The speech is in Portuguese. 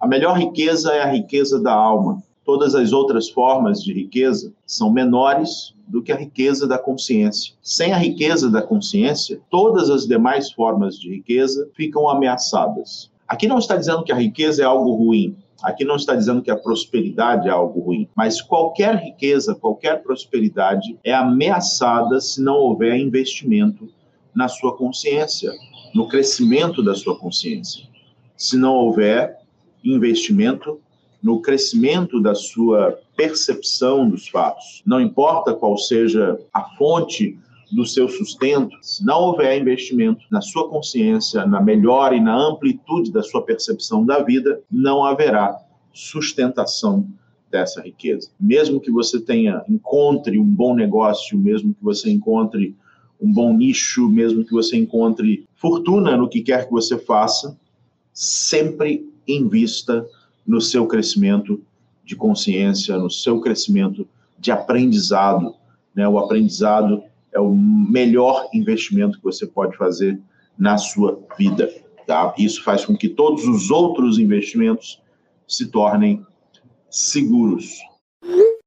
melhor riqueza é a riqueza da alma. Todas as outras formas de riqueza são menores do que a riqueza da consciência. Sem a riqueza da consciência, todas as demais formas de riqueza ficam ameaçadas. Aqui não está dizendo que a riqueza é algo ruim. Aqui não está dizendo que a prosperidade é algo ruim. Mas qualquer riqueza, qualquer prosperidade é ameaçada se não houver investimento na sua consciência, no crescimento da sua consciência. Se não houver investimento no crescimento da sua percepção dos fatos. Não importa qual seja a fonte do seu sustento, se não houver investimento na sua consciência, na melhora e na amplitude da sua percepção da vida, não haverá sustentação dessa riqueza. Mesmo que você encontre um bom negócio, mesmo que você encontre um bom nicho, mesmo que você encontre fortuna no que quer que você faça, sempre invista no seu crescimento de consciência, no seu crescimento de aprendizado. O aprendizado é o melhor investimento que você pode fazer na sua vida. Tá? Isso faz com que todos os outros investimentos se tornem seguros.